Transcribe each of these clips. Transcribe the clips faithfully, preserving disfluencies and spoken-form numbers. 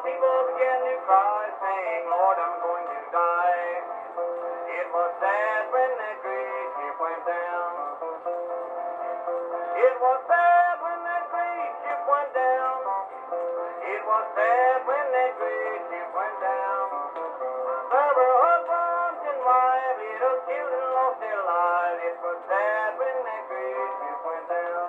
people began to cry, saying, Lord, I'm going to die. It was sad when that great ship went down. It was sad when that great ship went down. It was sad when that great ship went down. There were husbands and wives, little children lost their lives. It was sad when that great ship went down.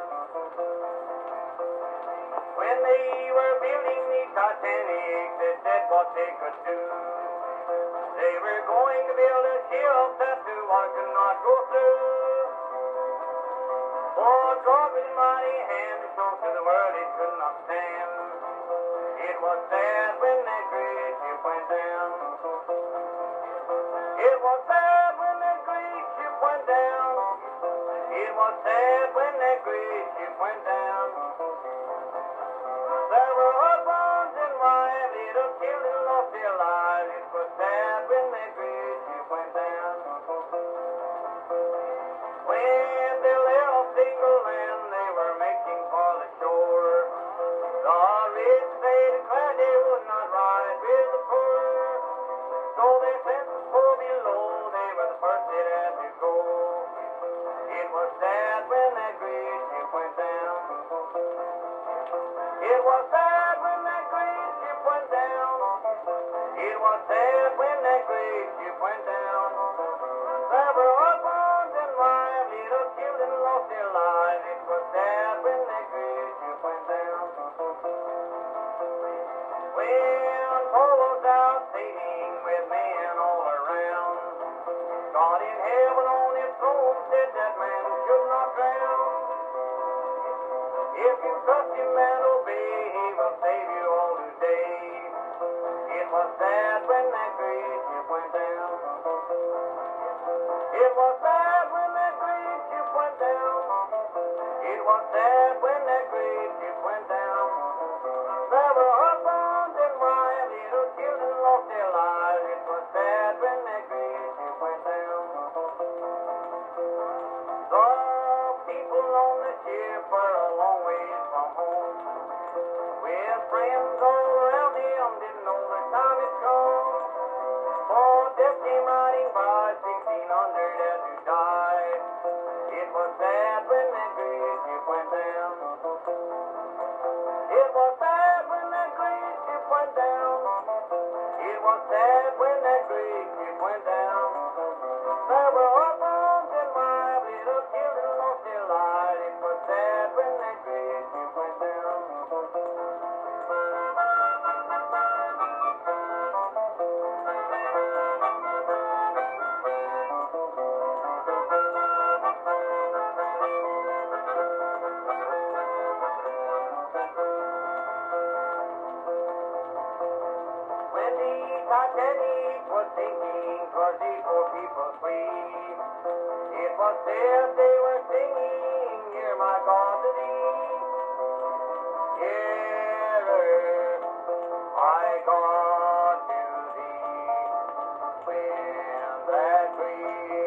When they were building the Titanic, they said what they could do. They were going to build a ship that the water could not go through. For God with his mighty hand to show to the world it could not stand. It was sad when that great ship went down. It was sad when that great ship went down. It was sad when that great ship went down. There were husbands and wives, little children lost their lives. It was sad when that great ship went down. When they left single land, they were making for the shore. The rich they declared they would not ride with the poor. So they sent the poor below, they were the first that had to go. It was sad when that great ship went down. It was sad when that great ship went down. It was sad when that great ship went down. There were husbands and wives, little children lost their lives. It was sad when that great ship went down. When Paul was out sailing with men all around, God in heaven on his throne said that man should not drown. If you trust him and obey, he will save you all today. It was sad when that great ship went down. It was sad when that great ship went down. It was sad when that great ship went down. There were husbands and wives, little children lost their lives. It was sad when that great ship went down. The people on the ship were a long ways from home. With friends all around them, didn't know the time had come. For death came riding by, sixteen hundred as who died. It was sad when that great ship went down. It was sad when that great ship went down. It was sad when that great ship went down. There were husbands and wives, little children lost their lives. It was sad when that great ship went down. When the Titanic was sinking, 'twas the poor people sleep. It was there they were singing, hear my God to thee. Hear my God to thee. When that great